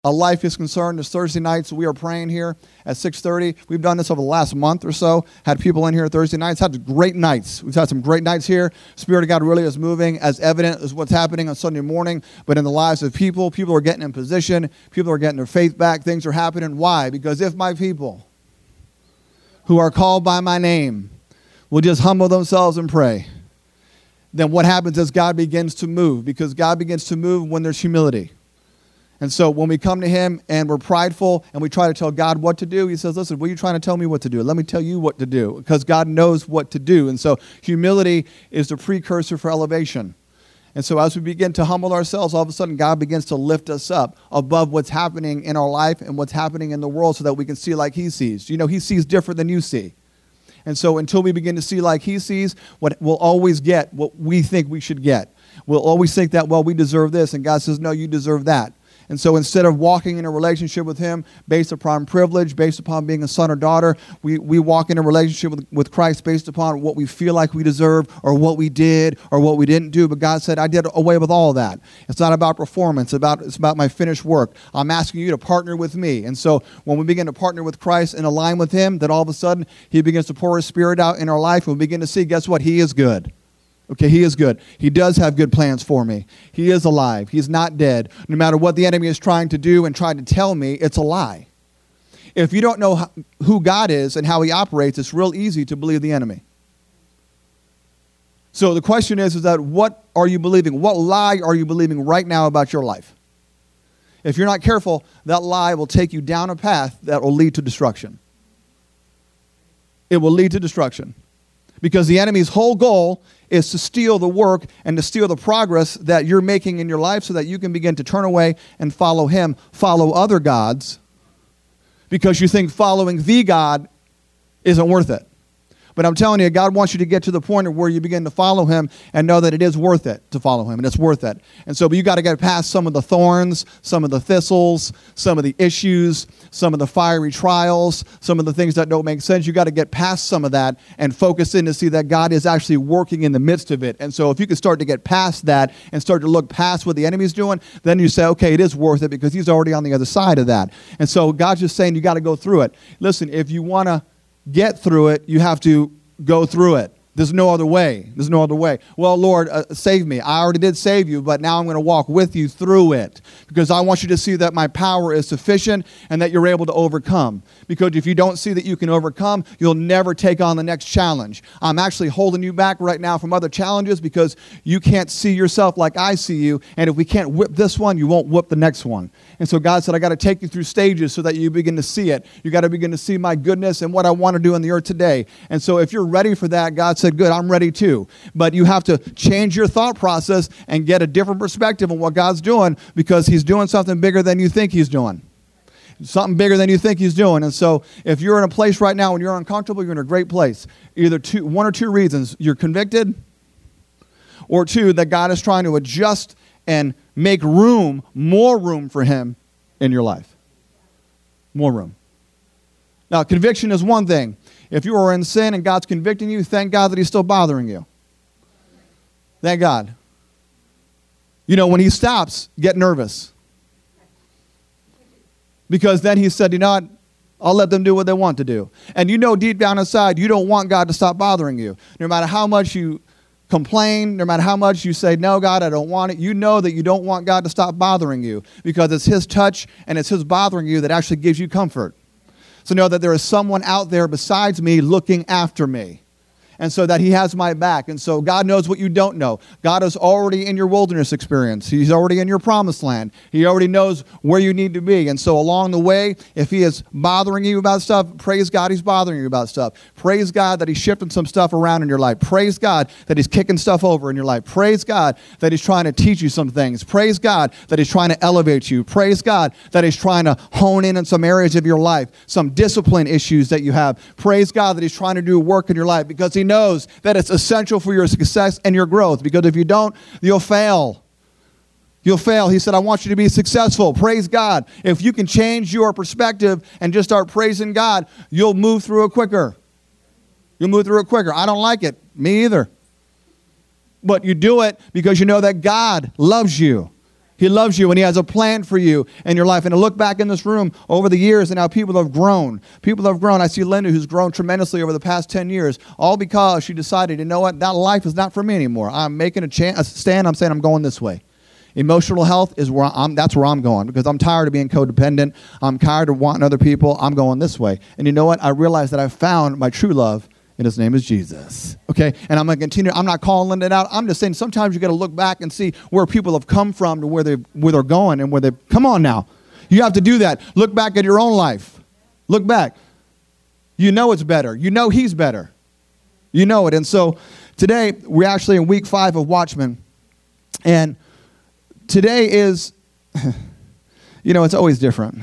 life is concerned, it's Thursday nights. We are praying here at 6:30. We've done this over the last month or so. Had people in here Thursday nights. Had great nights. We've had some great nights here. Spirit of God really is moving, as evident as what's happening on Sunday morning. But in the lives of people, people are getting in position. People are getting their faith back. Things are happening. Why? Because if my people who are called by my name will just humble themselves and pray, then what happens is God begins to move, because God begins to move when there's humility. And so when we come to him and we're prideful and we try to tell God what to do, he says, listen, what are you trying to tell me what to do? Let me tell you what to do, because God knows what to do. And so humility is the precursor for elevation. And so as we begin to humble ourselves, all of a sudden God begins to lift us up above what's happening in our life and what's happening in the world, so that we can see like he sees. You know, he sees different than you see. And so until we begin to see like he sees, we'll always get what we think we should get. We'll always think that, well, we deserve this. And God says, no, you deserve that. And so instead of walking in a relationship with him based upon privilege, based upon being a son or daughter, we walk in a relationship with Christ based upon what we feel like we deserve, or what we did, or what we didn't do. But God said, I did away with all that. It's not about performance. It's about my finished work. I'm asking you to partner with me. And so when we begin to partner with Christ and align with him, then all of a sudden he begins to pour his Spirit out in our life, and we begin to see, guess what? He is good. Okay, he is good. He does have good plans for me. He is alive. He's not dead. No matter what the enemy is trying to do and trying to tell me, it's a lie. If you don't know who God is and how he operates, it's real easy to believe the enemy. So the question is that what are you believing? What lie are you believing right now about your life? If you're not careful, that lie will take you down a path that will lead to destruction. It will lead to destruction. Because the enemy's whole goal is to steal the work and to steal the progress that you're making in your life, so that you can begin to turn away and follow him, follow other gods, because you think following the God isn't worth it. But I'm telling you, God wants you to get to the point where you begin to follow him and know that it is worth it to follow him, and it's worth it. And so you got to get past some of the thorns, some of the thistles, some of the issues, some of the fiery trials, some of the things that don't make sense. You got to get past some of that and focus in to see that God is actually working in the midst of it. And so if you can start to get past that and start to look past what the enemy's doing, then you say, okay, it is worth it, because he's already on the other side of that. And so God's just saying you got to go through it. Listen, if you want to get through it, you have to go through it. There's no other way. There's no other way. Well, Lord, save me. I already did save you, but now I'm going to walk with you through it, because I want you to see that my power is sufficient and that you're able to overcome. Because if you don't see that you can overcome, you'll never take on the next challenge. I'm actually holding you back right now from other challenges, because you can't see yourself like I see you. And if we can't whip this one, you won't whip the next one. And so God said, I got to take you through stages so that you begin to see it. You got to begin to see my goodness and what I want to do in the earth today. And so if you're ready for that, God said, good, I'm ready too. But you have to change your thought process and get a different perspective on what God's doing, because he's doing something bigger than you think he's doing. Something bigger than you think he's doing. And so if you're in a place right now and you're uncomfortable, you're in a great place. Either one or two reasons. You're convicted, or two, that God is trying to adjust and make room, more room for him in your life. More room. Now, conviction is one thing. If you are in sin and God's convicting you, thank God that he's still bothering you. Thank God. You know, when he stops, get nervous. Because then he said, you know what? I'll let them do what they want to do. And you know deep down inside, you don't want God to stop bothering you. No matter how much you complain, no matter how much you say, no, God, I don't want it, you know that you don't want God to stop bothering you, because it's his touch and it's his bothering you that actually gives you comfort. So know that there is someone out there besides me looking after me. And so that he has my back. And so God knows what you don't know. God is already in your wilderness experience. He's already in your promised land. He already knows where you need to be. And so along the way, if he is bothering you about stuff, praise God he's bothering you about stuff. Praise God that he's shifting some stuff around in your life. Praise God that he's kicking stuff over in your life. Praise God that he's trying to teach you some things. Praise God that he's trying to elevate you. Praise God that he's trying to hone in on some areas of your life, some discipline issues that you have. Praise God that he's trying to do work in your life, because he knows that it's essential for your success and your growth. Because if you don't, you'll fail. You'll fail. He said, I want you to be successful. Praise God. If you can change your perspective and just start praising God, you'll move through it quicker. You'll move through it quicker. I don't like it. Me either. But you do it because you know that God loves you. He loves you, and he has a plan for you in your life. And to look back in this room over the years and how people have grown. People have grown. I see Linda, who's grown tremendously over the past 10 years, all because she decided, you know what, that life is not for me anymore. I'm making a stand. I'm saying I'm going this way. Emotional health is that's where I'm going, because I'm tired of being codependent. I'm tired of wanting other people. I'm going this way. And you know what? I realized that I found my true love, and his name is Jesus. Okay? And I'm going to continue. I'm not calling it out. I'm just saying sometimes you got to look back and see where people have come from to where they're going and where they come on now. You have to do that. Look back at your own life. Look back. You know it's better. You know he's better. You know it. And so today we're actually in week 5 of Watchmen. And today is, it's always different.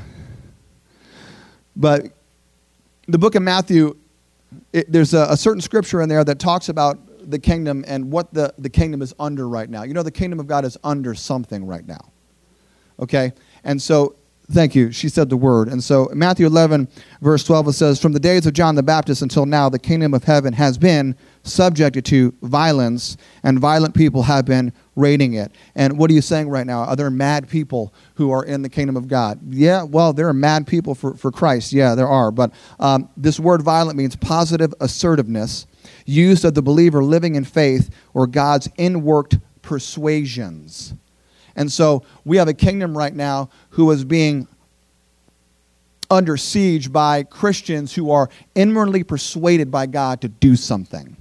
But the book of Matthew, there's a certain scripture in there that talks about the kingdom and what the kingdom is under right now. You know, the kingdom of God is under something right now. Okay? And so, thank you. She said the word. And so, Matthew 11, verse 12, it says, "From the days of John the Baptist until now, the kingdom of heaven has been subjected to violence, and violent people have been raiding it." And what are you saying right now? Are there mad people who are in the kingdom of God? Yeah, well, there are mad people for Christ. Yeah, there are. But this word violent means positive assertiveness, used of the believer living in faith or God's inworked persuasions. And so we have a kingdom right now who is being under siege by Christians who are inwardly persuaded by God to do something.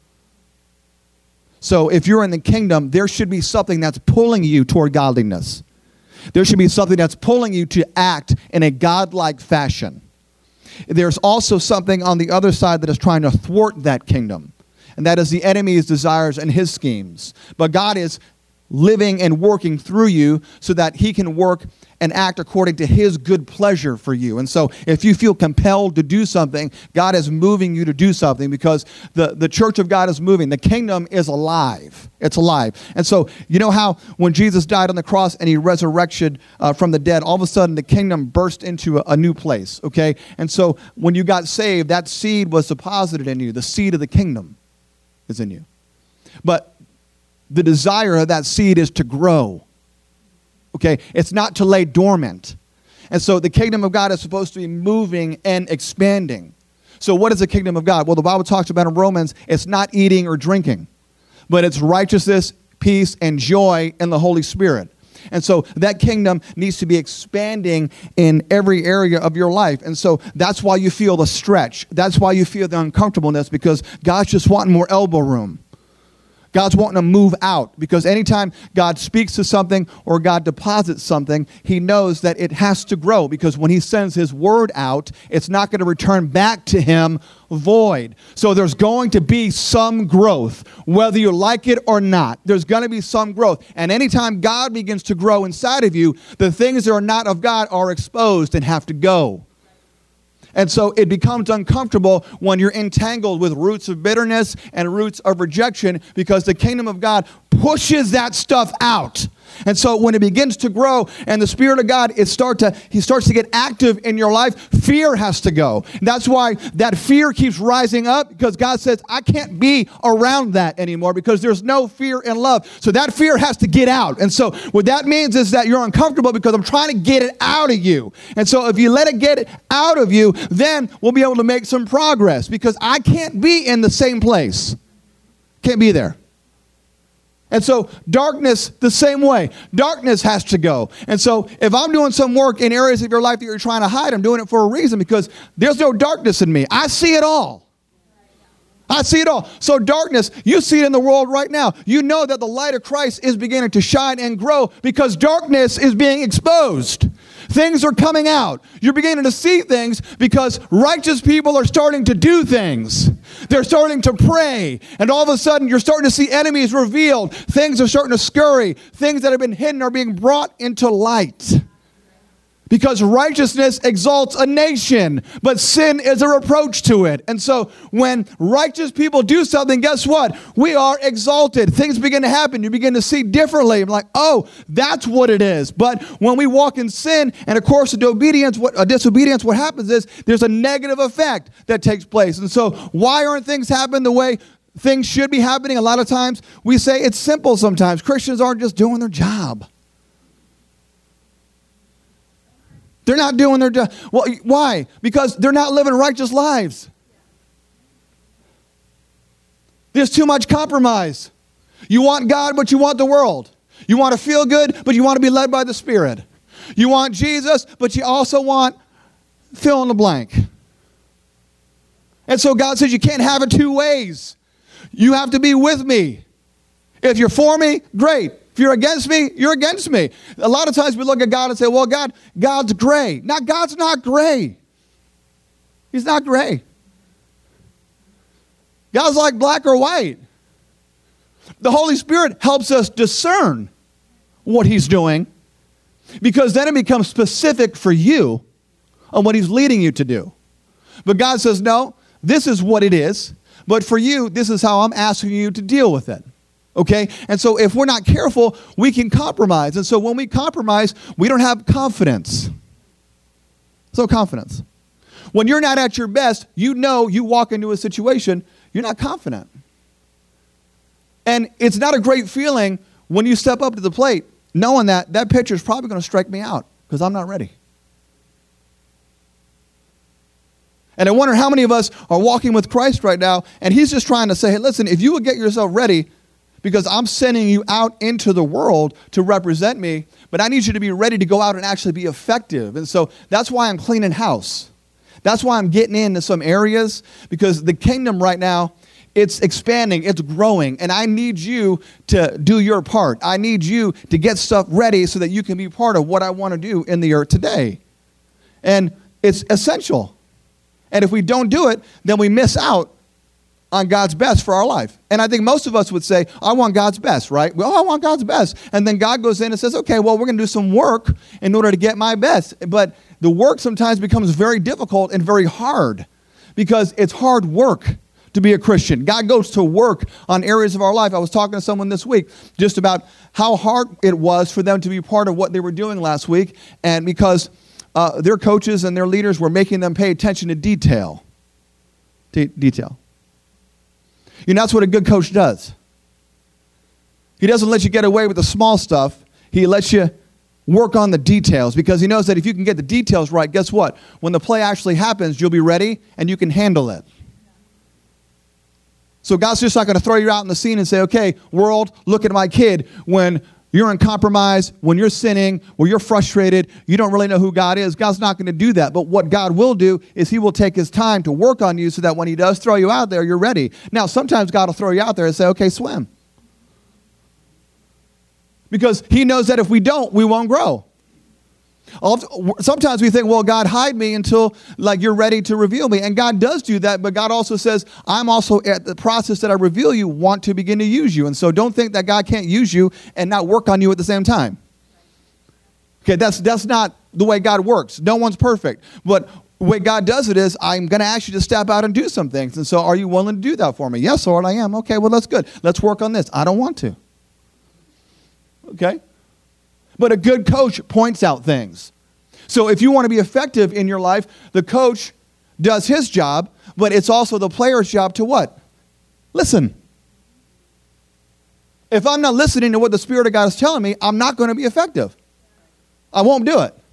So if you're in the kingdom, there should be something that's pulling you toward godliness. There should be something that's pulling you to act in a godlike fashion. There's also something on the other side that is trying to thwart that kingdom, and that is the enemy's desires and his schemes. But God is living and working through you so that he can work and act according to his good pleasure for you. And so if you feel compelled to do something, God is moving you to do something, because the church of God is moving. The kingdom is alive. It's alive. And so you know how when Jesus died on the cross and he resurrected from the dead, all of a sudden the kingdom burst into a new place, okay? And so when you got saved, that seed was deposited in you. The seed of the kingdom is in you. But the desire of that seed is to grow. Okay? It's not to lay dormant. And so the kingdom of God is supposed to be moving and expanding. So what is the kingdom of God? Well, the Bible talks about in Romans, it's not eating or drinking, but it's righteousness, peace, and joy in the Holy Spirit. And so that kingdom needs to be expanding in every area of your life. And so that's why you feel the stretch. That's why you feel the uncomfortableness, because God's just wanting more elbow room. God's wanting to move out, because anytime God speaks to something or God deposits something, he knows that it has to grow, because when he sends his word out, it's not going to return back to him void. So there's going to be some growth, whether you like it or not. There's going to be some growth. And anytime God begins to grow inside of you, the things that are not of God are exposed and have to go. And so it becomes uncomfortable when you're entangled with roots of bitterness and roots of rejection, because the kingdom of God pushes that stuff out. And so when it begins to grow and the Spirit of God, he starts to get active in your life, fear has to go. And that's why that fear keeps rising up, because God says, I can't be around that anymore, because there's no fear in love. So that fear has to get out. And so what that means is that you're uncomfortable because I'm trying to get it out of you. And so if you let it get it out of you, then we'll be able to make some progress, because I can't be in the same place. Can't be there. And so darkness, the same way. Darkness has to go. And so if I'm doing some work in areas of your life that you're trying to hide, I'm doing it for a reason, because there's no darkness in me. I see it all. I see it all. So darkness, you see it in the world right now. You know that the light of Christ is beginning to shine and grow, because darkness is being exposed. Things are coming out. You're beginning to see things because righteous people are starting to do things. They're starting to pray. And all of a sudden, you're starting to see enemies revealed. Things are starting to scurry. Things that have been hidden are being brought into light. Because righteousness exalts a nation, but sin is a reproach to it. And so when righteous people do something, guess what? We are exalted. Things begin to happen. You begin to see differently. I'm like, oh, that's what it is. But when we walk in sin and, of course, disobedience, what happens is there's a negative effect that takes place. And so why aren't things happening the way things should be happening? A lot of times we say it's simple sometimes. Christians aren't just doing their job. They're not doing their job. Well, why? Because they're not living righteous lives. There's too much compromise. You want God, but you want the world. You want to feel good, but you want to be led by the Spirit. You want Jesus, but you also want fill in the blank. And so God says you can't have it two ways. You have to be with me. If you're for me, great. If you're against me, you're against me. A lot of times we look at God and say, well, God's gray. God's not gray. He's not gray. God's like black or white. The Holy Spirit helps us discern what he's doing, because then it becomes specific for you on what he's leading you to do. But God says, no, this is what it is. But for you, this is how I'm asking you to deal with it. Okay? And so if we're not careful, we can compromise. And so when we compromise, we don't have confidence. So confidence. When you're not at your best, you know you walk into a situation, you're not confident. And it's not a great feeling when you step up to the plate knowing that that pitcher is probably going to strike me out because I'm not ready. And I wonder how many of us are walking with Christ right now, and he's just trying to say, hey, listen, if you would get yourself ready, because I'm sending you out into the world to represent me, but I need you to be ready to go out and actually be effective. And so that's why I'm cleaning house. That's why I'm getting into some areas, because the kingdom right now, it's expanding, it's growing, and I need you to do your part. I need you to get stuff ready so that you can be part of what I want to do in the earth today. And it's essential. And if we don't do it, then we miss out on God's best for our life. And I think most of us would say, I want God's best, right? Well, I want God's best. And then God goes in and says, okay, well, we're going to do some work in order to get my best. But the work sometimes becomes very difficult and very hard, because it's hard work to be a Christian. God goes to work on areas of our life. I was talking to someone this week just about how hard it was for them to be part of what they were doing last week, and because their coaches and their leaders were making them pay attention to detail. Detail. You know, that's what a good coach does. He doesn't let you get away with the small stuff. He lets you work on the details, because he knows that if you can get the details right, guess what? When the play actually happens, you'll be ready and you can handle it. So God's just not going to throw you out in the scene and say, okay, world, look at my kid. When you're in compromise, when you're sinning, when you're frustrated, you don't really know who God is. God's not going to do that. But what God will do is he will take his time to work on you so that when he does throw you out there, you're ready. Now, sometimes God will throw you out there and say, okay, swim. Because he knows that if we don't, we won't grow. Sometimes we think, well, God, hide me until like you're ready to reveal me. And God does do that, but God also says, I'm also at the process that I reveal you, want to begin to use you. And so don't think that God can't use you and not work on you at the same time. Okay, that's not the way God works. No one's perfect. But the way God does it is, I'm going to ask you to step out and do some things. And so are you willing to do that for me? Yes, Lord, I am. Okay, well, that's good. Let's work on this. I don't want to. Okay? But a good coach points out things. So if you want to be effective in your life, the coach does his job, but it's also the player's job to what? Listen. If I'm not listening to what the Spirit of God is telling me, I'm not going to be effective. I won't do it.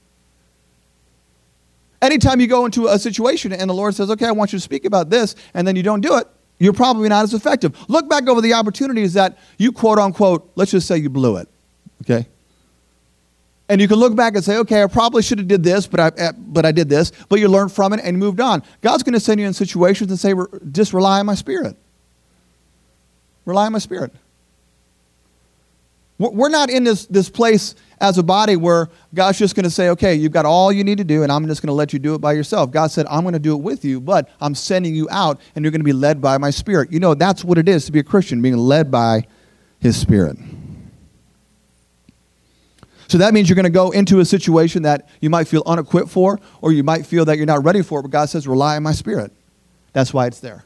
Anytime you go into a situation and the Lord says, okay, I want you to speak about this, and then you don't do it, you're probably not as effective. Look back over the opportunities that you quote unquote, let's just say you blew it. Okay? And you can look back and say, okay, I probably should have did this, but I did this. But you learned from it and moved on. God's going to send you in situations and say, just rely on my Spirit. Rely on my Spirit. We're not in this place as a body where God's just going to say, okay, you've got all you need to do, and I'm just going to let you do it by yourself. God said, I'm going to do it with you, but I'm sending you out, and you're going to be led by my Spirit. You know, that's what it is to be a Christian, being led by his Spirit. So that means you're going to go into a situation that you might feel unequipped for, or you might feel that you're not ready for, but God says, rely on my Spirit. That's why it's there.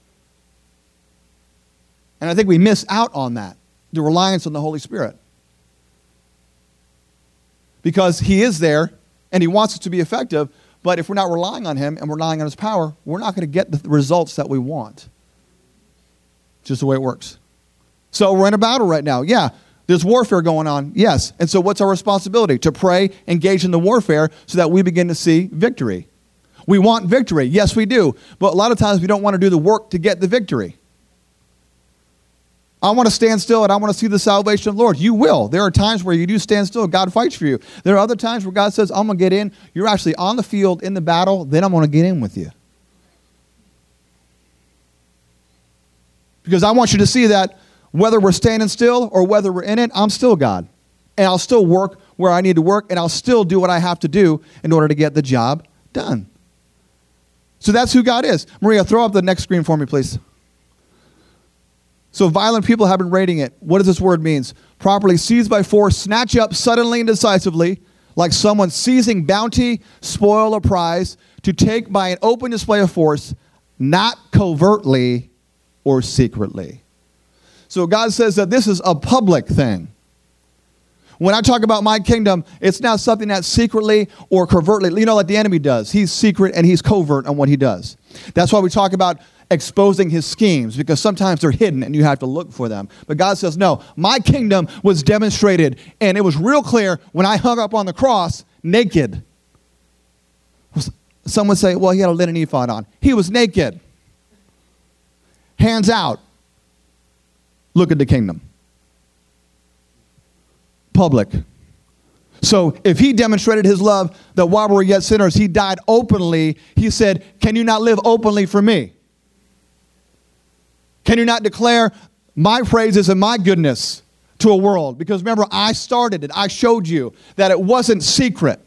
And I think we miss out on that, the reliance on the Holy Spirit. Because he is there, and he wants us to be effective, but if we're not relying on him and relying on his power, we're not going to get the results that we want. It's just the way it works. So we're in a battle right now. Yeah. There's warfare going on, yes. And so what's our responsibility? To pray, engage in the warfare so that we begin to see victory. We want victory. Yes, we do. But a lot of times we don't want to do the work to get the victory. I want to stand still and I want to see the salvation of the Lord. You will. There are times where you do stand still. God fights for you. There are other times where God says, I'm going to get in. You're actually on the field in the battle. Then I'm going to get in with you. Because I want you to see that whether we're standing still or whether we're in it, I'm still God. And I'll still work where I need to work, and I'll still do what I have to do in order to get the job done. So that's who God is. Maria, throw up the next screen for me, please. So violent people have been raiding it. What does this word mean? Properly seize by force, snatch up suddenly and decisively, like someone seizing bounty, spoil, or prize, to take by an open display of force, not covertly or secretly. So God says that this is a public thing. When I talk about my kingdom, it's not something that's secretly or covertly, like the enemy does. He's secret and he's covert on what he does. That's why we talk about exposing his schemes, because sometimes they're hidden and you have to look for them. But God says, no, my kingdom was demonstrated, and it was real clear when I hung up on the cross naked. Some would say, well, he had a linen ephod on. He was naked. Hands out. Look at the kingdom. Public. So if he demonstrated his love that while we were yet sinners, he died openly, he said, can you not live openly for me? Can you not declare my praises and my goodness to a world? Because remember, I started it. I showed you that it wasn't secret.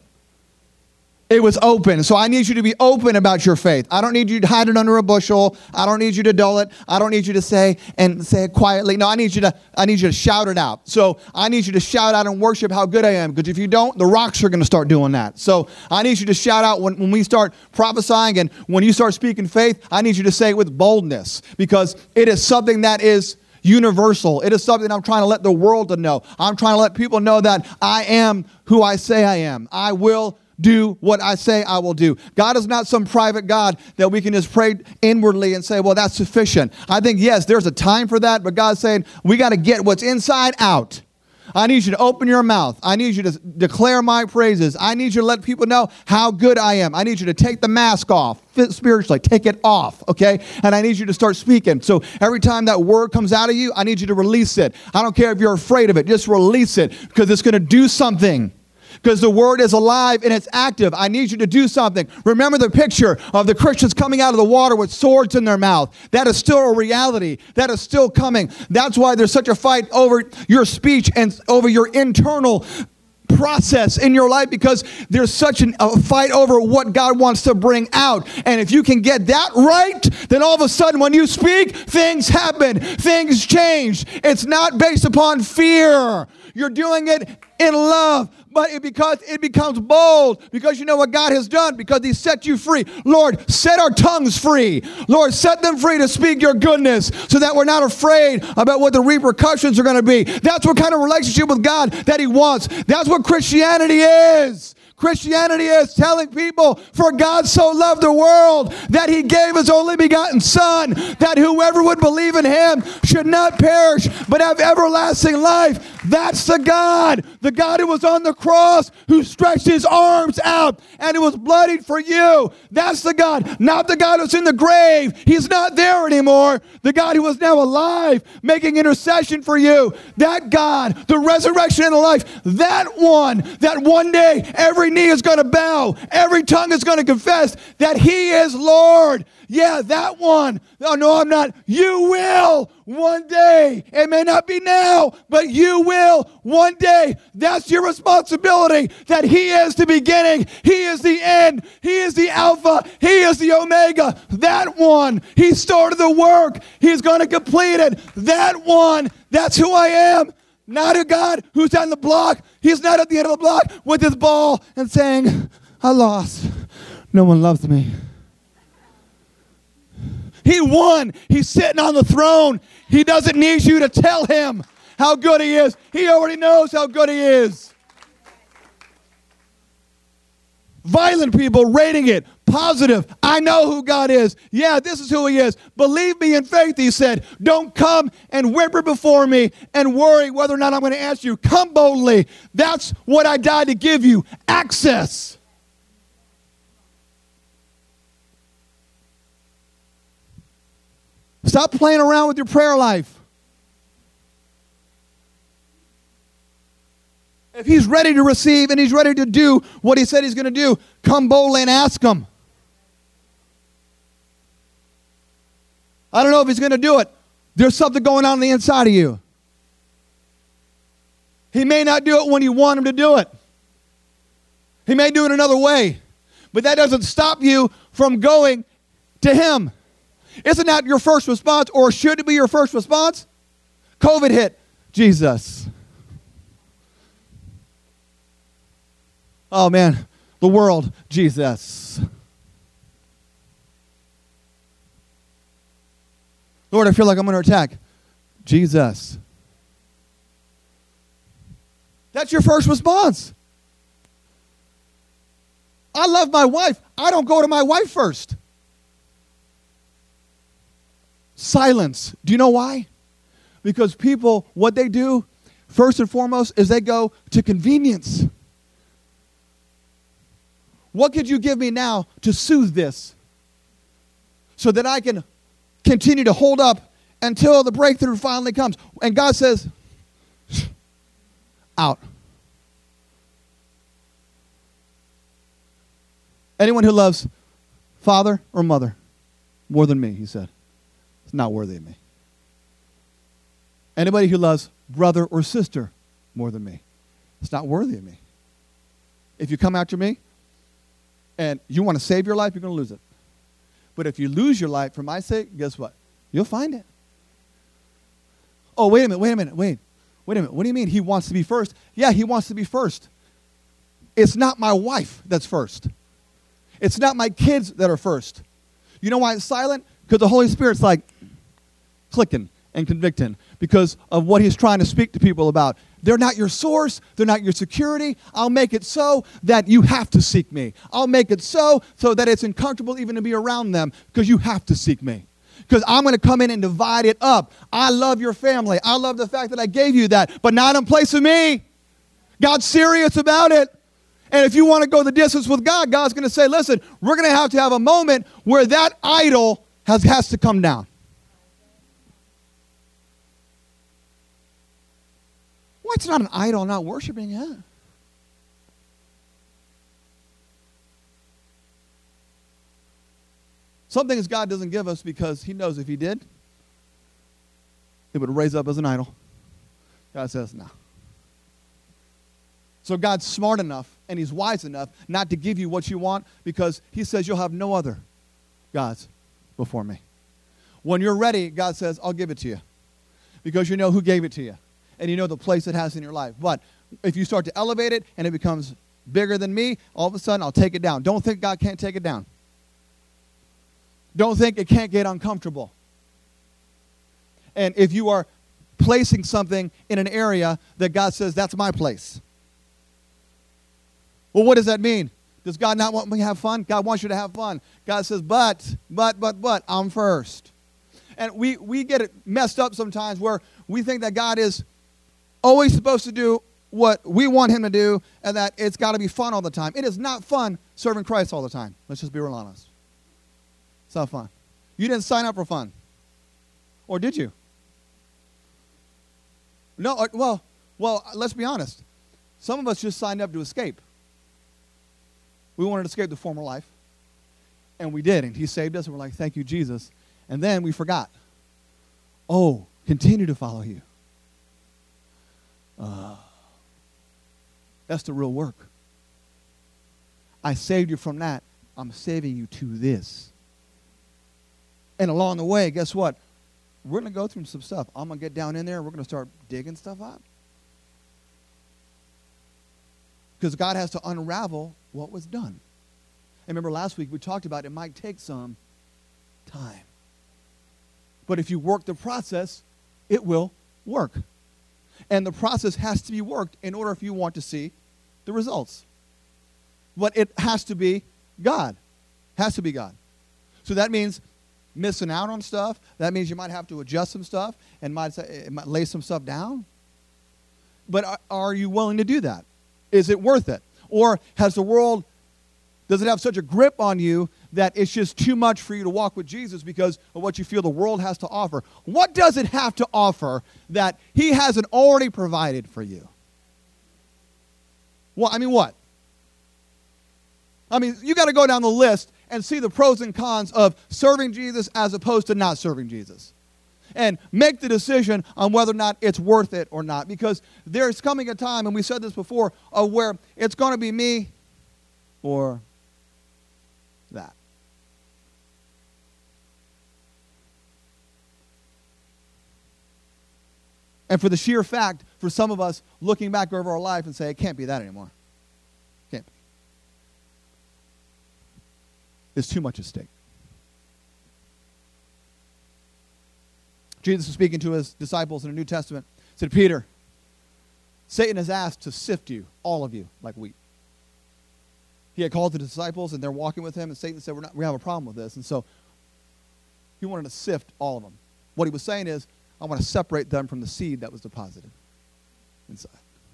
It was open. So I need you to be open about your faith. I don't need you to hide it under a bushel. I don't need you to dull it. I don't need you to say it quietly. No, I need you to shout it out. So I need you to shout out and worship how good I am. Because if you don't, the rocks are going to start doing that. So I need you to shout out when we start prophesying, and when you start speaking faith, I need you to say it with boldness, because it is something that is universal. It is something I'm trying to let the world to know. I'm trying to let people know that I am who I say I am. I will do what I say I will do. God is not some private God that we can just pray inwardly and say, well, that's sufficient. I think, yes, there's a time for that, but God's saying, we got to get what's inside out. I need you to open your mouth. I need you to declare my praises. I need you to let people know how good I am. I need you to take the mask off, spiritually, take it off, okay? And I need you to start speaking. So every time that word comes out of you, I need you to release it. I don't care if you're afraid of it. Just release it, because it's going to do something. Because the word is alive and it's active. I need you to do something. Remember the picture of the Christians coming out of the water with swords in their mouth. That is still a reality. That is still coming. That's why there's such a fight over your speech and over your internal process in your life, because there's such a fight over what God wants to bring out. And if you can get that right, then all of a sudden when you speak, things happen. Things change. It's not based upon fear. You're doing it in love. But because it becomes bold, because you know what God has done, because he set you free. Lord, set our tongues free. Lord, set them free to speak your goodness, so that we're not afraid about what the repercussions are going to be. That's what kind of relationship with God that he wants. That's what Christianity is. Christianity is telling people, for God so loved the world that he gave his only begotten Son, that whoever would believe in him should not perish but have everlasting life. That's the God who was on the cross, who stretched his arms out and who was bloodied for you. That's the God, not the God who's in the grave. He's not there anymore. The God who is now alive, making intercession for you. That God, the resurrection and the life, that one day every knee is going to bow, every tongue is going to confess that he is Lord. Yeah, that one. No, I'm not. You will one day. It may not be now, but you will one day. That's your responsibility, that he is the beginning. He is the end. He is the Alpha. He is the Omega. That one. He started the work. He's going to complete it. That one. That's who I am. Not a God who's on the block. He's not at the end of the block with his ball and saying, I lost. No one loves me. He won. He's sitting on the throne. He doesn't need you to tell him how good he is. He already knows how good he is. Violent people raiding it. positive. I know who God is. Yeah, this is who he is. Believe me in faith, he said. Don't come and whimper before me and worry whether or not I'm going to answer you. Come boldly. That's what I died to give you. Access. Stop playing around with your prayer life. If he's ready to receive and he's ready to do what he said he's going to do, come boldly and ask him. I don't know if he's going to do it. There's something going on the inside of you. He may not do it when you want him to do it. He may do it another way. But that doesn't stop you from going to him. Isn't that your first response, or should it be your first response? COVID hit. Jesus. Oh, man. The world. Jesus. Lord, I feel like I'm under attack. Jesus. That's your first response. I love my wife. I don't go to my wife first. Silence. Do you know why? Because people, what they do, first and foremost, is they go to convenience. What could you give me now to soothe this so that I can continue to hold up until the breakthrough finally comes? And God says, out. Anyone who loves father or mother more than me, he said, is not worthy of me. Anybody who loves brother or sister more than me, it's not worthy of me. If you come after me and you want to save your life, you're going to lose it. But if you lose your life for my sake, guess what? You'll find it. Oh, wait a minute. What do you mean he wants to be first? Yeah, he wants to be first. It's not my wife that's first. It's not my kids that are first. You know why it's silent? Because the Holy Spirit's like clicking and convicting because of what he's trying to speak to people about. They're not your source. They're not your security. I'll make it so that you have to seek me. I'll make it so that it's uncomfortable even to be around them because you have to seek me. Because I'm going to come in and divide it up. I love your family. I love the fact that I gave you that, but not in place of me. God's serious about it. And if you want to go the distance with God, God's going to say, listen, we're going to have a moment where that idol has to come down. Well, it's not an idol, not worshiping it. Some things God doesn't give us because he knows if he did, it would raise up as an idol. God says, no. So God's smart enough and he's wise enough not to give you what you want because he says you'll have no other gods before me. When you're ready, God says, I'll give it to you because you know who gave it to you and you know the place it has in your life. But if you start to elevate it and it becomes bigger than me, all of a sudden I'll take it down. Don't think God can't take it down. Don't think it can't get uncomfortable. And if you are placing something in an area that God says, that's my place. Well, what does that mean? Does God not want me to have fun? God wants you to have fun. God says, but, I'm first. And we get it messed up sometimes where we think that God is always supposed to do what we want him to do and that it's got to be fun all the time. It is not fun serving Christ all the time. Let's just be real honest. It's not fun. You didn't sign up for fun. Or did you? No, well, let's be honest. Some of us just signed up to escape. We wanted to escape the former life. And we did. And he saved us. And we're like, thank you, Jesus. And then we forgot. Oh, continue to follow you. That's the real work. I saved you from that. I'm saving you to this. And along the way, guess what? We're going to go through some stuff. I'm going to get down in there. We're going to start digging stuff up. Because God has to unravel what was done. And remember last week we talked about it might take some time. But if you work the process, it will work. And the process has to be worked in order if you want to see the results. But it has to be God. Has to be God. So that means missing out on stuff. That means you might have to adjust some stuff and might lay some stuff down. But are you willing to do that? Is it worth it? Or does it have such a grip on you that it's just too much for you to walk with Jesus because of what you feel the world has to offer? What does it have to offer that he hasn't already provided for you? Well, what? You got to go down the list and see the pros and cons of serving Jesus as opposed to not serving Jesus. And make the decision on whether or not it's worth it or not. Because there's coming a time, and we said this before, where it's going to be me or that. And for the sheer fact, for some of us, looking back over our life and say, it can't be that anymore. Can't be. There's too much at stake. Jesus was speaking to his disciples in the New Testament. He said, Peter, Satan has asked to sift you, all of you, like wheat. He had called the disciples, and they're walking with him, and Satan said, we have a problem with this. And so he wanted to sift all of them. What he was saying is, I want to separate them from the seed that was deposited inside.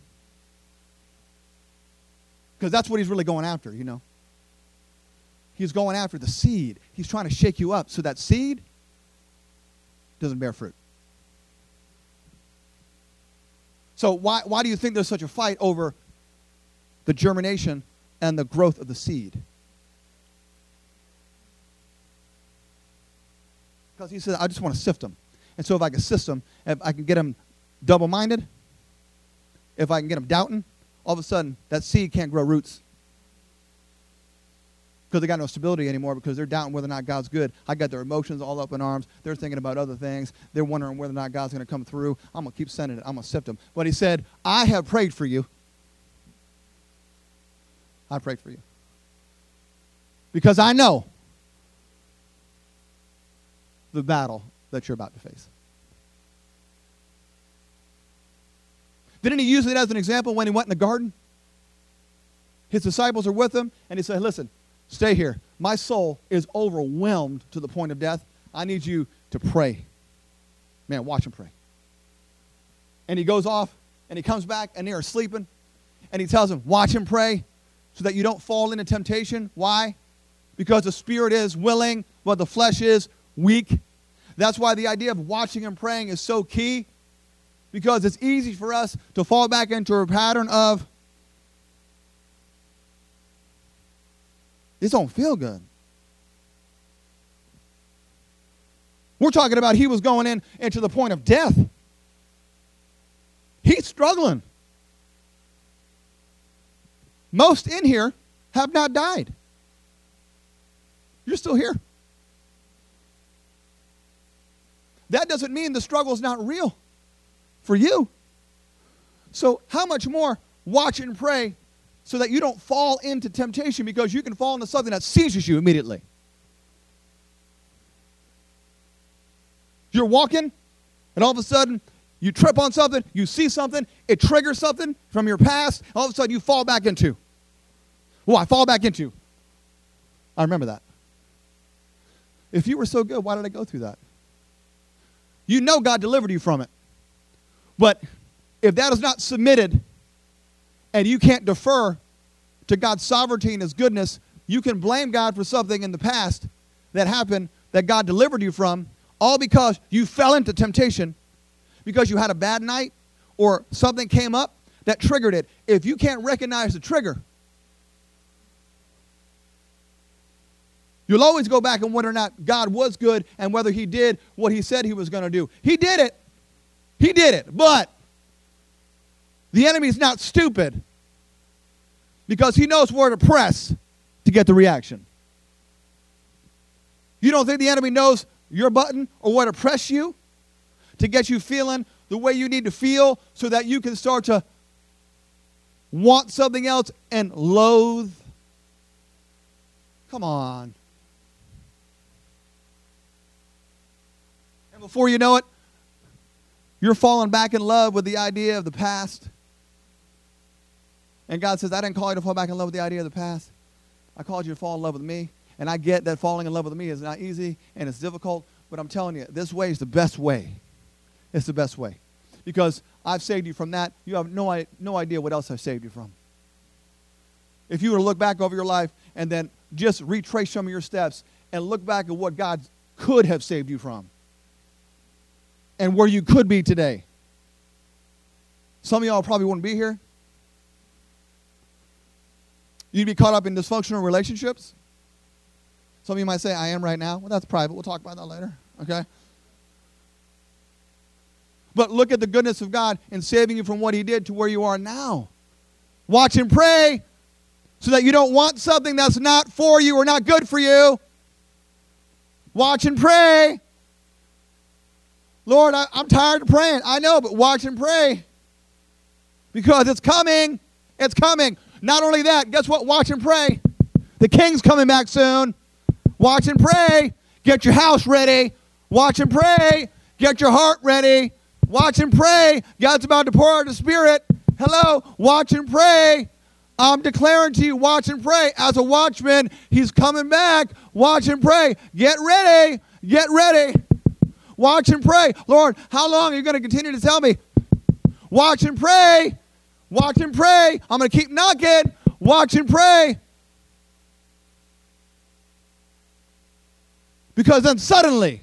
Because that's what he's really going after, He's going after the seed. He's trying to shake you up so that seed doesn't bear fruit. So why do you think there's such a fight over the germination and the growth of the seed? Because he said, I just want to sift them. And so if I can sift them, if I can get them double-minded, if I can get them doubting, all of a sudden that seed can't grow roots. Because they got no stability anymore because they're doubting whether or not God's good. I got their emotions all up in arms. They're thinking about other things. They're wondering whether or not God's going to come through. I'm going to keep sending it. I'm going to sift them. But he said, I have prayed for you. I prayed for you. Because I know the battle that you're about to face. Didn't he use it as an example when he went in the garden? His disciples are with him, and he said, listen, stay here. My soul is overwhelmed to the point of death. I need you to pray. Man, watch him pray. And he goes off, and he comes back, and they are sleeping. And he tells them, watch him pray so that you don't fall into temptation. Why? Because the spirit is willing, but the flesh is weak. That's why the idea of watching and praying is so key. Because it's easy for us to fall back into a pattern of, this don't feel good. We're talking about he was going into the point of death. He's struggling. Most in here have not died. You're still here. That doesn't mean the struggle is not real for you. So how much more watch and pray so that you don't fall into temptation, because you can fall into something that seizes you immediately. You're walking, and all of a sudden, you trip on something, you see something, it triggers something from your past, all of a sudden you fall back into. I fall back into. I remember that. If you were so good, why did I go through that? You know God delivered you from it. But if that is not submitted, and you can't defer to God's sovereignty and his goodness, you can blame God for something in the past that happened that God delivered you from, all because you fell into temptation, because you had a bad night or something came up that triggered it. If you can't recognize the trigger, you'll always go back and wonder not God was good and whether he did what he said he was going to do. He did it. He did it. But the enemy's not stupid, because he knows where to press to get the reaction. You don't think the enemy knows your button or where to press you to get you feeling the way you need to feel so that you can start to want something else and loathe? Come on. And before you know it, you're falling back in love with the idea of the past. And God says, I didn't call you to fall back in love with the idea of the past. I called you to fall in love with me. And I get that falling in love with me is not easy and it's difficult, but I'm telling you, this way is the best way. It's the best way. Because I've saved you from that. You have no idea what else I've saved you from. If you were to look back over your life and then just retrace some of your steps and look back at what God could have saved you from and where you could be today. Some of y'all probably wouldn't be here. You'd be caught up in dysfunctional relationships. Some of you might say, I am right now. Well, that's private. We'll talk about that later. Okay? But look at the goodness of God in saving you from what he did to where you are now. Watch and pray so that you don't want something that's not for you or not good for you. Watch and pray. Lord, I'm tired of praying. I know, but watch and pray. Because it's coming. It's coming. Not only that, guess what? Watch and pray. The king's coming back soon. Watch and pray. Get your house ready. Watch and pray. Get your heart ready. Watch and pray. God's about to pour out the Spirit. Hello. Watch and pray. I'm declaring to you, watch and pray. As a watchman, he's coming back. Watch and pray. Get ready. Get ready. Watch and pray. Lord, how long are you going to continue to tell me? Watch and pray. Watch and pray. I'm going to keep knocking. Watch and pray. Because then suddenly,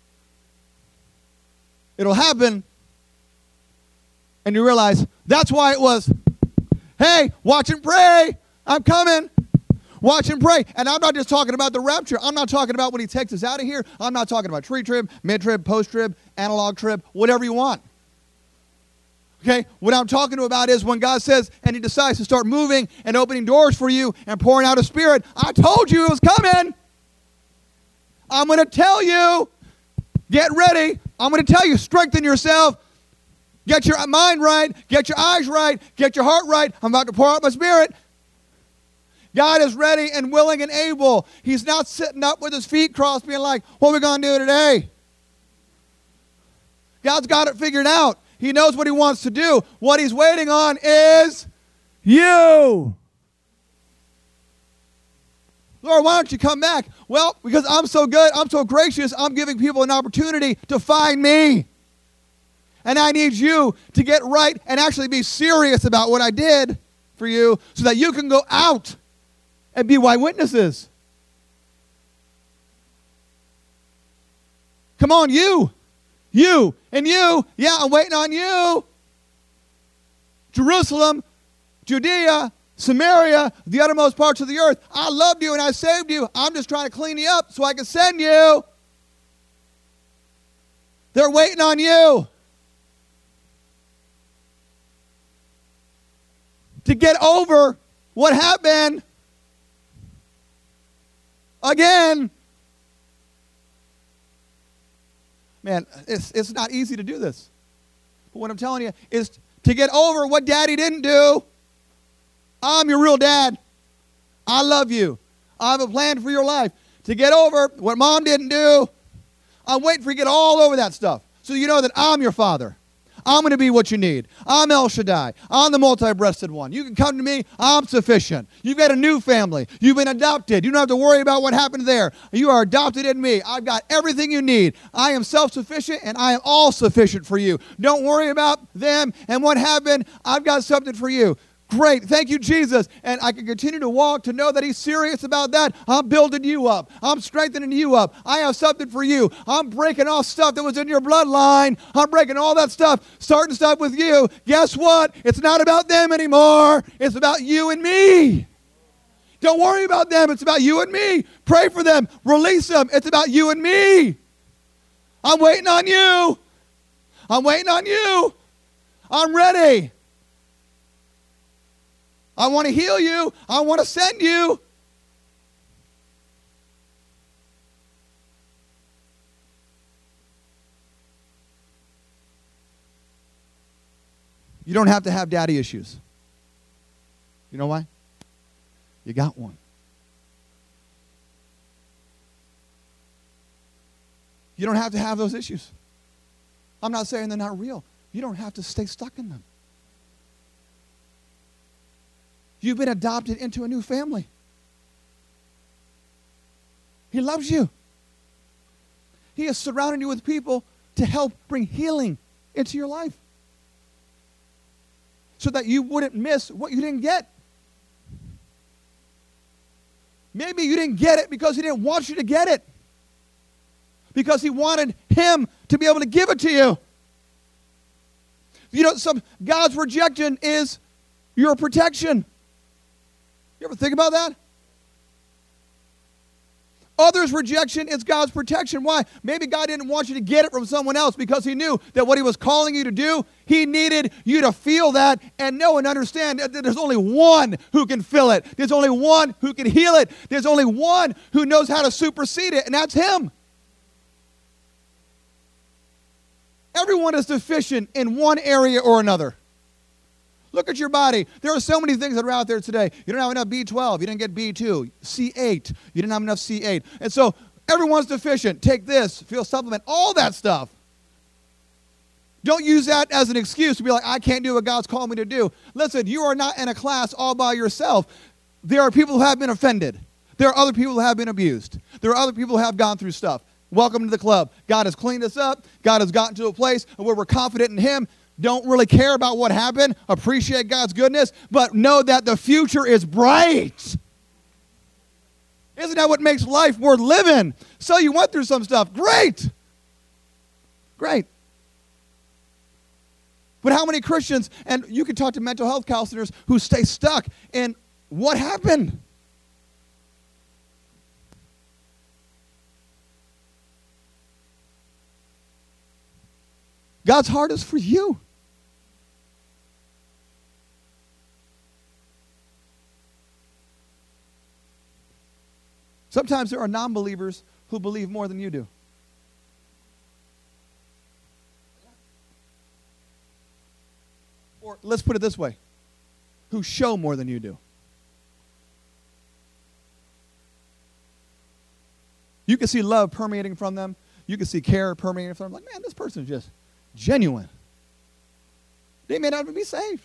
it'll happen, and you realize that's why it was, hey, watch and pray. I'm coming. Watch and pray. And I'm not just talking about the rapture. I'm not talking about when he takes us out of here. I'm not talking about pre-trib, mid-trib, post-trib, analog trib, whatever you want. Okay? What I'm talking about is when God says, and he decides to start moving and opening doors for you and pouring out a Spirit. I told you it was coming. I'm going to tell you, get ready. I'm going to tell you, strengthen yourself. Get your mind right. Get your eyes right. Get your heart right. I'm about to pour out my Spirit. God is ready and willing and able. He's not sitting up with his feet crossed being like, what are we going to do today? God's got it figured out. He knows what he wants to do. What he's waiting on is you. Lord, why don't you come back? Well, because I'm so good, I'm so gracious, I'm giving people an opportunity to find me. And I need you to get right and actually be serious about what I did for you so that you can go out and be my witnesses. Come on, you. You. And you. Yeah, I'm waiting on you. Jerusalem, Judea, Samaria, the uttermost parts of the earth. I loved you and I saved you. I'm just trying to clean you up so I can send you. They're waiting on you. To get over what happened again. Man, it's not easy to do this. But what I'm telling you is to get over what Daddy didn't do. I'm your real dad. I love you. I have a plan for your life. To get over what Mom didn't do, I'm waiting for you to get all over that stuff. So you know that I'm your father. I'm going to be what you need. I'm El Shaddai. I'm the multi-breasted one. You can come to me. I'm sufficient. You've got a new family. You've been adopted. You don't have to worry about what happened there. You are adopted in me. I've got everything you need. I am self-sufficient, and I am all sufficient for you. Don't worry about them and what happened. I've got something for you. Great. Thank you, Jesus. And I can continue to walk to know that he's serious about that. I'm building you up. I'm strengthening you up. I have something for you. I'm breaking off stuff that was in your bloodline. I'm breaking all that stuff, starting stuff with you. Guess what? It's not about them anymore. It's about you and me. Don't worry about them. It's about you and me. Pray for them. Release them. It's about you and me. I'm waiting on you. I'm waiting on you. I'm ready. I want to heal you. I want to send you. You don't have to have daddy issues. You know why? You got one. You don't have to have those issues. I'm not saying they're not real. You don't have to stay stuck in them. You've been adopted into a new family. He loves you. He has surrounded you with people to help bring healing into your life so that you wouldn't miss what you didn't get. Maybe you didn't get it because he didn't want you to get it, because he wanted him to be able to give it to you. You know, God's rejection is your protection. You ever think about that? Others' rejection is God's protection. Why? Maybe God didn't want you to get it from someone else because he knew that what he was calling you to do, he needed you to feel that and know and understand that there's only one who can fill it. There's only one who can heal it. There's only one who knows how to supersede it, and that's him. Everyone is deficient in one area or another. Look at your body. There are so many things that are out there today. You don't have enough B12. You didn't get B2. C8. You didn't have enough C8. And so everyone's deficient. Take this. Feel supplement. All that stuff. Don't use that as an excuse to be like, I can't do what God's called me to do. Listen, you are not in a class all by yourself. There are people who have been offended. There are other people who have been abused. There are other people who have gone through stuff. Welcome to the club. God has cleaned us up. God has gotten to a place where we're confident in him. Don't really care about what happened. Appreciate God's goodness, but know that the future is bright. Isn't that what makes life worth living? So you went through some stuff. Great. Great. But how many Christians, and you can talk to mental health counselors who stay stuck in what happened? God's heart is for you. Sometimes there are non-believers who believe more than you do. Or let's put it this way, who show more than you do. You can see love permeating from them. You can see care permeating from them. Like, man, this person is just genuine. They may not even be saved.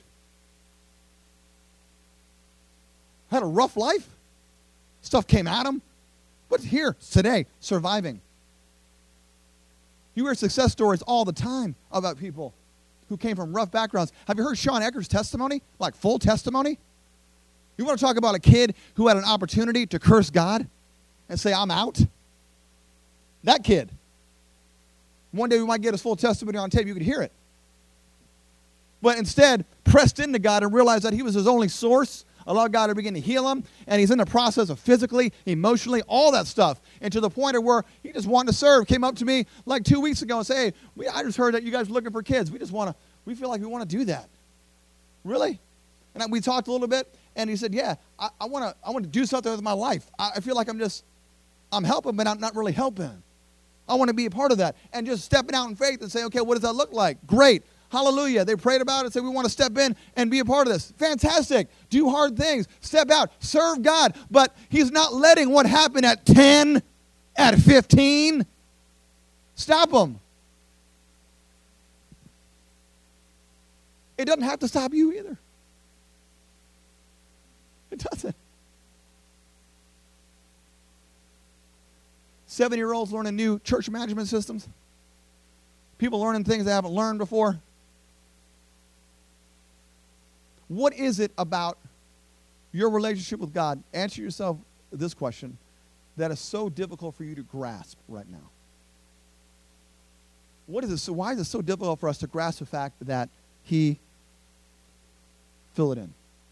Had a rough life. Stuff came at them. But here, today, surviving. You hear success stories all the time about people who came from rough backgrounds. Have you heard Sean Ecker's testimony? Like full testimony? You want to talk about a kid who had an opportunity to curse God and say, I'm out? That kid. One day we might get his full testimony on tape. You could hear it. But instead, pressed into God and realized that he was his only source, allowed God to begin to heal him, and he's in the process of physically, emotionally, all that stuff, and to the point of where he just wanted to serve. Came up to me like 2 weeks ago and said, hey, I just heard that you guys are looking for kids. We feel like we want to do that. Really? And we talked a little bit, and he said, yeah, I want to do something with my life. I feel like I'm helping, but I'm not really helping. I want to be a part of that. And just stepping out in faith and say, okay, what does that look like? Great. Hallelujah. They prayed about it and said, we want to step in and be a part of this. Fantastic. Do hard things. Step out. Serve God. But he's not letting what happened at 10, at 15, stop him. It doesn't have to stop you either. It doesn't. 7-year-olds learning new church management systems. People learning things they haven't learned before. What is it about your relationship with God? Answer yourself this question that is so difficult for you to grasp right now. What is it? So why is it so difficult for us to grasp the fact that he fill it in?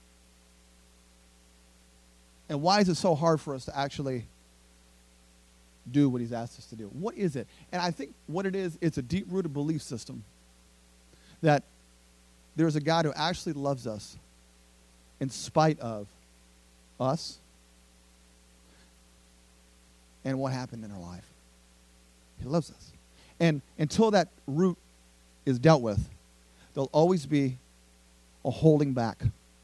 And why is it so hard for us to actually do what he's asked us to do? What is it? And I think what it is, it's a deep-rooted belief system that there's a God who actually loves us in spite of us and what happened in our life. He loves us. And until that root is dealt with, there'll always be a holding back.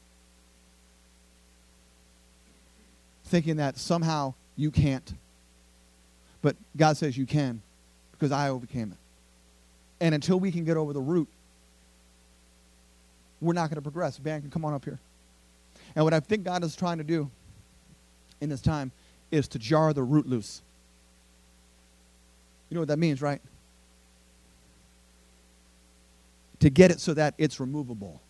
Thinking that somehow you can't. But God says you can because I overcame it. And until we can get over the root, we're not going to progress. Band can come on up here. And what I think God is trying to do in this time is to jar the root loose. You know what that means, right? To get it so that it's removable.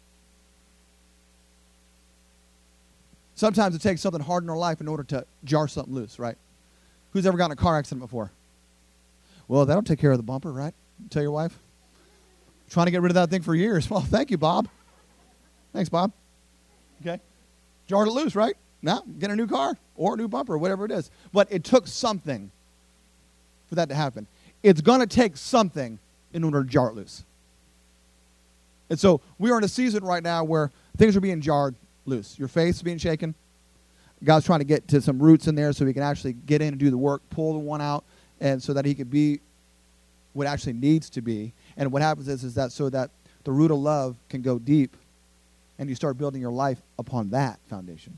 Sometimes it takes something hard in our life in order to jar something loose, right? Who's ever gotten in a car accident before? Well, that'll take care of the bumper, right? Tell your wife. Trying to get rid of that thing for years. Well, thank you, Bob. Thanks, Bob. Okay. Jarred it loose, right? Now, get a new car or a new bumper, whatever it is. But it took something for that to happen. It's going to take something in order to jar it loose. And so we are in a season right now where things are being jarred loose. Your faith is being shaken. God's trying to get to some roots in there so he can actually get in and do the work, pull the one out, and so that he could be what actually needs to be. And what happens is that so that the root of love can go deep and you start building your life upon that foundation.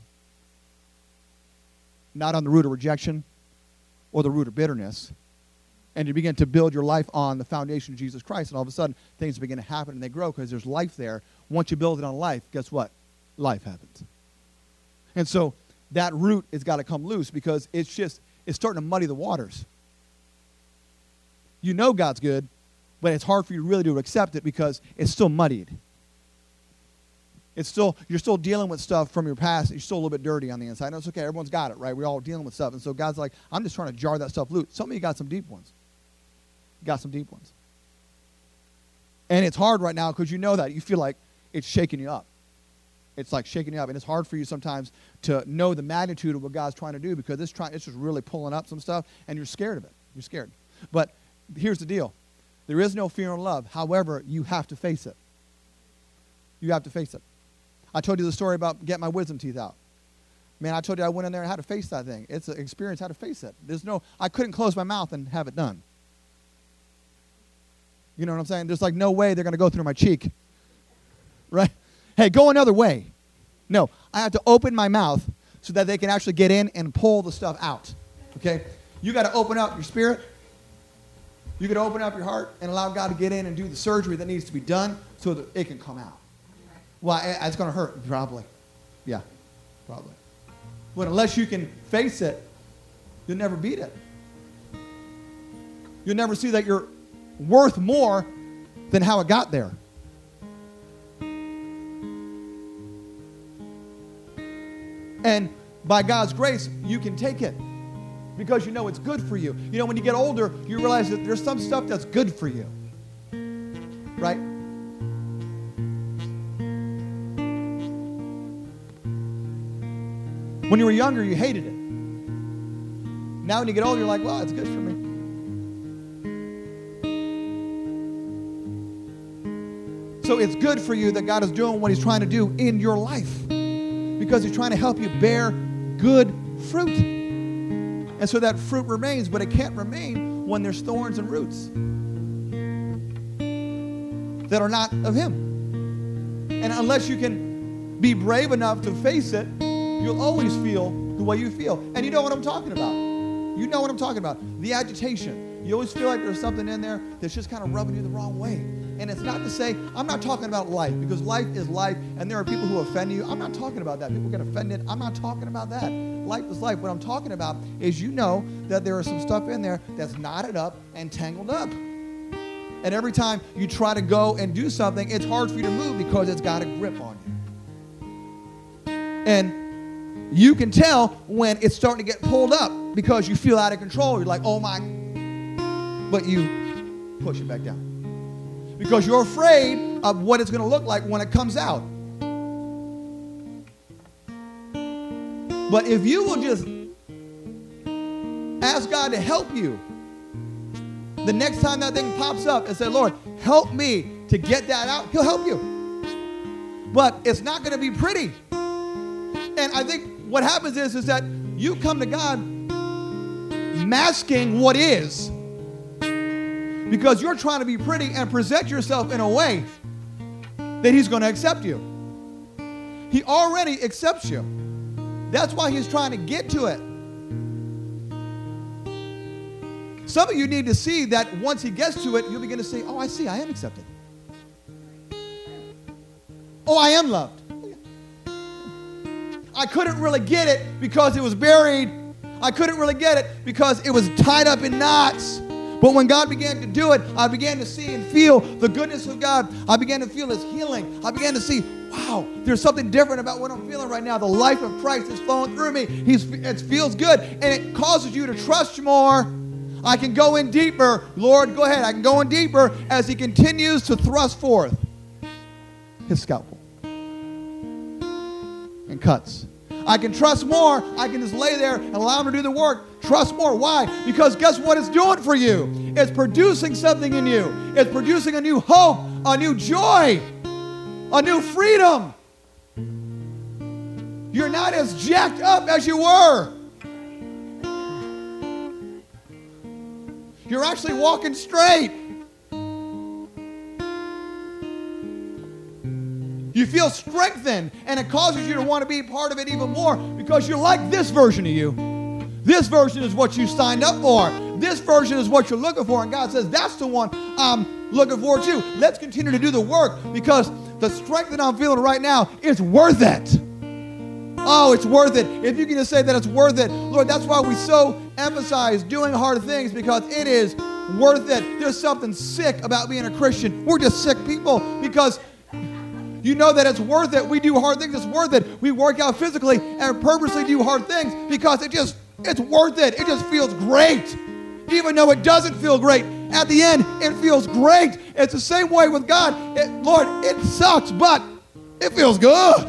Not on the root of rejection or the root of bitterness. And you begin to build your life on the foundation of Jesus Christ, and all of a sudden things begin to happen and they grow because there's life there. Once you build it on life, guess what? Life happens. And so that root has got to come loose because it's starting to muddy the waters. You know God's good, but it's hard for you really to accept it because it's still muddied. You're still dealing with stuff from your past. You're still a little bit dirty on the inside. No, it's okay. Everyone's got it, right? We're all dealing with stuff. And so God's like, I'm just trying to jar that stuff loose. Some of you got some deep ones. And it's hard right now because you know that. You feel like it's shaking you up. It's like shaking you up. And it's hard for you sometimes to know the magnitude of what God's trying to do because it's just really pulling up some stuff, and you're scared of it. You're scared. But here's the deal. There is no fear in love. However, you have to face it. You have to face it. I told you the story about getting my wisdom teeth out. Man, I told you I went in there and had to face that thing. It's an experience how to face it. I couldn't close my mouth and have it done. You know what I'm saying? There's like no way they're going to go through my cheek. Right? Hey, go another way. No, I have to open my mouth so that they can actually get in and pull the stuff out. Okay? You got to open up your spirit. You got to open up your heart and allow God to get in and do the surgery that needs to be done so that it can come out. Well, it's going to hurt, probably. Yeah, probably. But unless you can face it, you'll never beat it. You'll never see that you're worth more than how it got there. And by God's grace, you can take it because you know it's good for you. You know, when you get older, you realize that there's some stuff that's good for you. Right? When you were younger, you hated it. Now when you get older, you're like, well, it's good for me. So it's good for you that God is doing what he's trying to do in your life because he's trying to help you bear good fruit. And so that fruit remains, but it can't remain when there's thorns and roots that are not of him. And unless you can be brave enough to face it, you'll always feel the way you feel. And you know what I'm talking about. You know what I'm talking about. The agitation. You always feel like there's something in there that's just kind of rubbing you the wrong way. And it's not to say, I'm not talking about life, because life is life, and there are people who offend you. I'm not talking about that. People get offended. I'm not talking about that. Life is life. What I'm talking about is you know that there is some stuff in there that's knotted up and tangled up. And every time you try to go and do something, it's hard for you to move because it's got a grip on you. And you can tell when it's starting to get pulled up because you feel out of control. You're like, oh my, but you push it back down. Because you're afraid of what it's going to look like when it comes out. But if you will just ask God to help you, the next time that thing pops up and say, Lord, help me to get that out, he'll help you. But it's not going to be pretty. And I think what happens is that you come to God masking what is because you're trying to be pretty and present yourself in a way that he's going to accept you. He already accepts you. That's why he's trying to get to it. Some of you need to see that once he gets to it, you'll begin to say, oh, I see, I am accepted. Oh, I am loved. I couldn't really get it because it was buried. I couldn't really get it because it was tied up in knots. But when God began to do it, I began to see and feel the goodness of God. I began to feel His healing. I began to see, wow, there's something different about what I'm feeling right now. The life of Christ is flowing through me. It feels good, and it causes you to trust more. I can go in deeper. Lord, go ahead. I can go in deeper as He continues to thrust forth His scalpel and cuts. I can trust more. I can just lay there and allow Him to do the work. Trust more. Why? Because guess what it's doing for you? It's producing something in you. It's producing a new hope, a new joy, a new freedom. You're not as jacked up as you were. You're actually walking straight. You feel strengthened, and it causes you to want to be part of it even more because you're like this version of you. This version is what you signed up for. This version is what you're looking for, and God says, that's the one I'm looking forward to. Let's continue to do the work because the strength that I'm feeling right now is worth it. Oh, it's worth it. If you can just say that it's worth it. Lord, that's why we so emphasize doing hard things because it is worth it. There's something sick about being a Christian. We're just sick people because you know that it's worth it. We do hard things. It's worth it. We work out physically and purposely do hard things because it's worth it. It just feels great. Even though it doesn't feel great, at the end, it feels great. It's the same way with God. Lord, it sucks, but it feels good.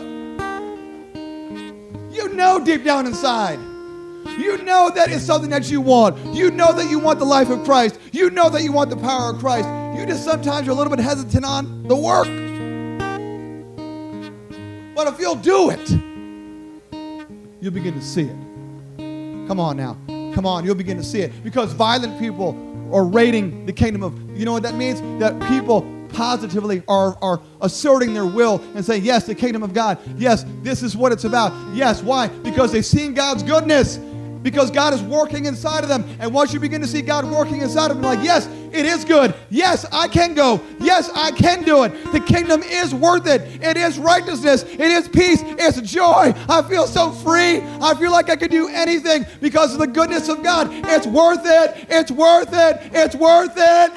You know deep down inside. You know that it's something that you want. You know that you want the life of Christ. You know that you want the power of Christ. You just sometimes you're a little bit hesitant on the work. But if you'll do it, you'll begin to see it. Come on now. Come on, you'll begin to see it. Because violent people are raiding the kingdom of, you know what that means? That people positively are asserting their will and saying, yes, the kingdom of God. Yes, this is what it's about. Yes, why? Because they've seen God's goodness. Because God is working inside of them. And once you begin to see God working inside of them, like, yes, it is good. Yes, I can go. Yes, I can do it. The kingdom is worth it. It is righteousness. It is peace. It's joy. I feel so free. I feel like I could do anything because of the goodness of God. It's worth it. It's worth it. It's worth it.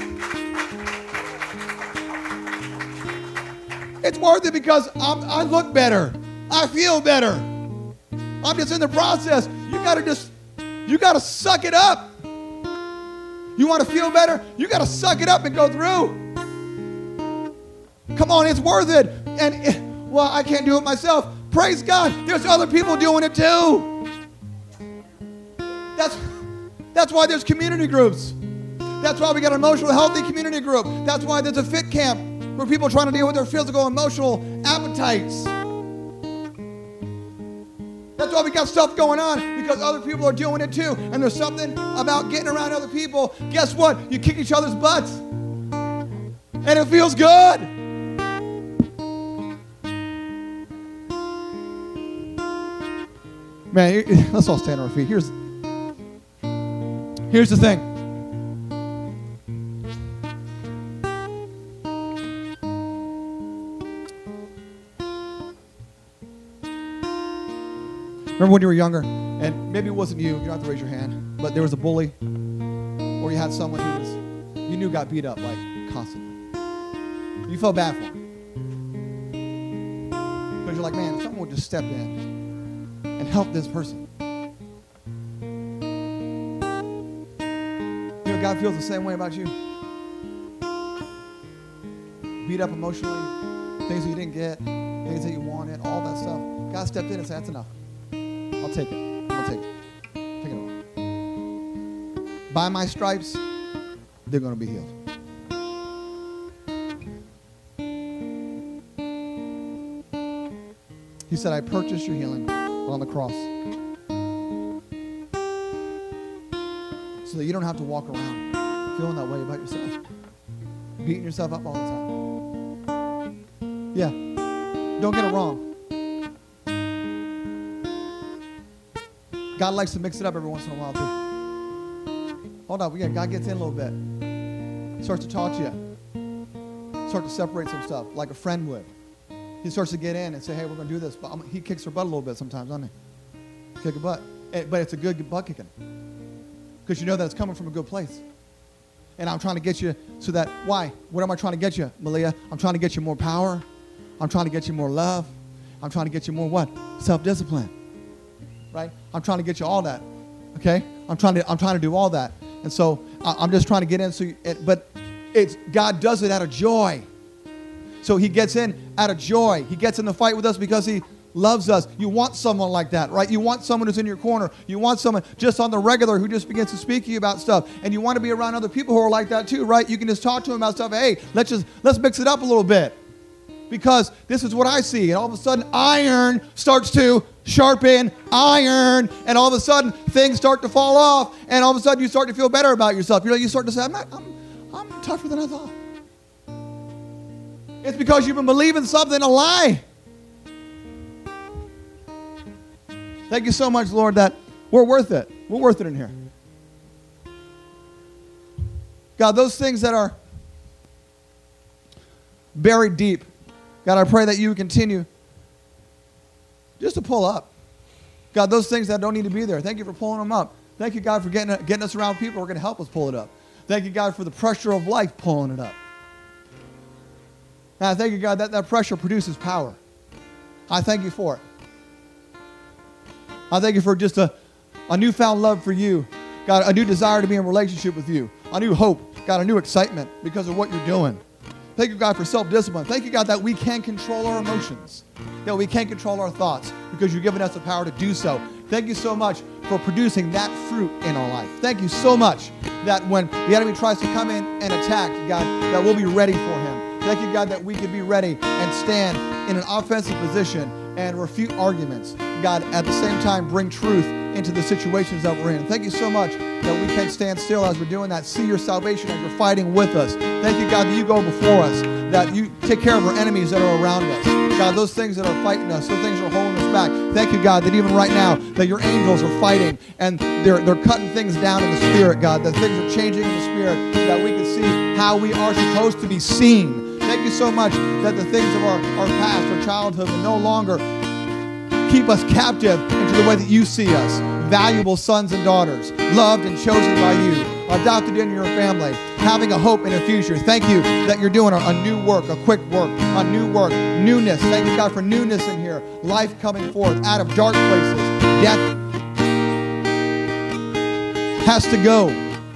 It's worth it because I look better. I feel better. I'm just in the process. You gotta suck it up. You want to feel better? You gotta suck it up and go through. Come on, it's worth it. And well, I can't do it myself. Praise God. There's other people doing it too. That's why there's community groups. That's why we got an emotional healthy community group. That's why there's a fit camp where people are trying to deal with their physical, emotional appetites. That's why we got stuff going on, because other people are doing it too. And there's something about getting around other people. Guess what? You kick each other's butts. And it feels good. Man, let's all stand on our feet. Here's the thing. Remember when you were younger, and maybe it wasn't you don't have to raise your hand, but there was a bully, or you had someone who you knew got beat up, like, constantly. You felt bad for him. Because you're like, man, if someone would just step in and help this person. You know, God feels the same way about you. Beat up emotionally, things that you didn't get, things that you wanted, all that stuff. God stepped in and said, that's enough. I'll take it. I'll take it. Take it all. By my stripes, they're going to be healed. He said, I purchased your healing on the cross so that you don't have to walk around feeling that way about yourself, beating yourself up all the time. Yeah, don't get it wrong. God likes to mix it up every once in a while, too. Hold on, God gets in a little bit. Starts to talk to you. Starts to separate some stuff, like a friend would. He starts to get in and say, hey, we're going to do this. But he kicks her butt a little bit sometimes, doesn't he? Kick her butt. But it's a good butt kicking. Because you know that it's coming from a good place. And I'm trying to get you so that, why? What am I trying to get you, Malia? I'm trying to get you more power. I'm trying to get you more love. I'm trying to get you more what? Self-discipline. Right? I'm trying to get you all that. Okay? I'm trying to do all that. And so I'm just trying to get in. But God does it out of joy. So he gets in out of joy. He gets in the fight with us because he loves us. You want someone like that, right? You want someone who's in your corner. You want someone just on the regular who just begins to speak to you about stuff. And you want to be around other people who are like that too, right? You can just talk to them about stuff. Hey, let's mix it up a little bit. Because this is what I see. And all of a sudden, iron starts to sharpen iron. And all of a sudden, things start to fall off. And all of a sudden, you start to feel better about yourself. You start to say, I'm tougher than I thought. It's because you've been believing something, a lie. Thank you so much, Lord, that we're worth it. We're worth it in here. God, those things that are buried deep, God, I pray that you continue just to pull up. God, those things that don't need to be there, thank you for pulling them up. Thank you, God, for getting us around people who are going to help us pull it up. Thank you, God, for the pressure of life pulling it up. And I thank you, God, that pressure produces power. I thank you for it. I thank you for just a newfound love for you. God, a new desire to be in relationship with you. A new hope. God, a new excitement because of what you're doing. Thank you, God, for self-discipline. Thank you, God, that we can control our emotions. That we can control our thoughts because you've given us the power to do so. Thank you so much for producing that fruit in our life. Thank you so much that when the enemy tries to come in and attack, God, that we'll be ready for him. Thank you, God, that we can be ready and stand in an offensive position and refute arguments. God, at the same time, bring truth into the situations that we're in. Thank you so much that we can stand still as we're doing that. See your salvation as you're fighting with us. Thank you, God, that you go before us, that you take care of our enemies that are around us. God, those things that are fighting us, those things that are holding us back. Thank you, God, that even right now, that your angels are fighting and they're cutting things down in the spirit, God, that things are changing in the spirit, that we can see how we are supposed to be seen. Thank you so much that the things of our past, our childhood, will no longer keep us captive into the way that you see us. Valuable sons and daughters, loved and chosen by you, adopted into your family, having a hope in a future. Thank you that you're doing a new work, a quick work, a new work, newness. Thank you, God, for newness in here. Life coming forth out of dark places. Death has to go.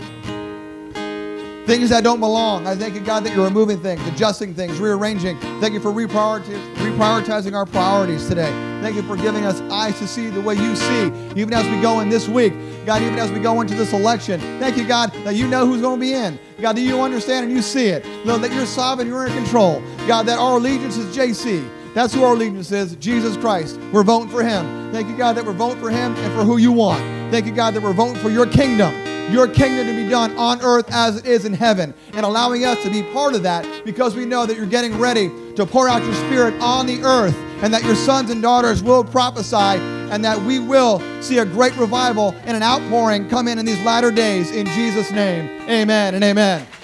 Things that don't belong. I thank you, God, that you're removing things, adjusting things, rearranging. Thank you for reprioritizing our priorities today. Thank you for giving us eyes to see the way you see, even as we go in this week. God, even as we go into this election. Thank you, God, that you know who's going to be in. God, that you understand and you see it. Know that you're sovereign, you're in control. God, that our allegiance is JC. That's who our allegiance is, Jesus Christ. We're voting for him. Thank you, God, that we're voting for him and for who you want. Thank you, God, that we're voting for your kingdom to be done on earth as it is in heaven, and allowing us to be part of that because we know that you're getting ready to pour out your spirit on the earth, and that your sons and daughters will prophesy, and that we will see a great revival and an outpouring come in these latter days. In Jesus' name, amen and amen.